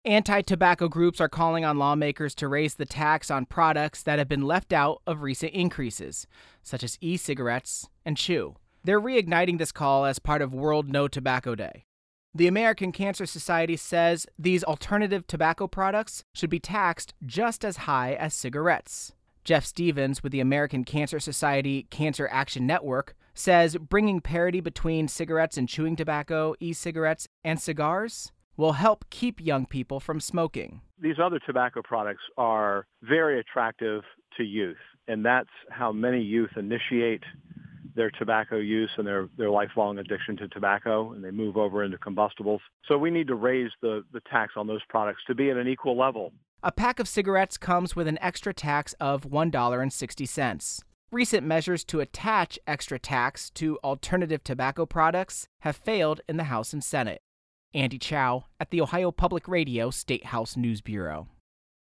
Anti-tobacco groups are calling on lawmakers to raise the tax on products that have been left out of recent increases, such as e-cigarettes and chew. They're reigniting this call as part of World No Tobacco Day. The American Cancer Society says these alternative tobacco products should be taxed just as high as cigarettes. Jeff Stevens with the American Cancer Society Cancer Action Network says bringing parity between cigarettes and chewing tobacco, e-cigarettes, and cigars will help keep young people from smoking. These other tobacco products are very attractive to youth, and that's how many youth initiate their tobacco use and their lifelong addiction to tobacco, and they move over into combustibles. So we need to raise the tax on those products to be at an equal level. A pack of cigarettes comes with an extra tax of $1.60. Recent measures to attach extra tax to alternative tobacco products have failed in the House and Senate. Andy Chow at the Ohio Public Radio State House News Bureau.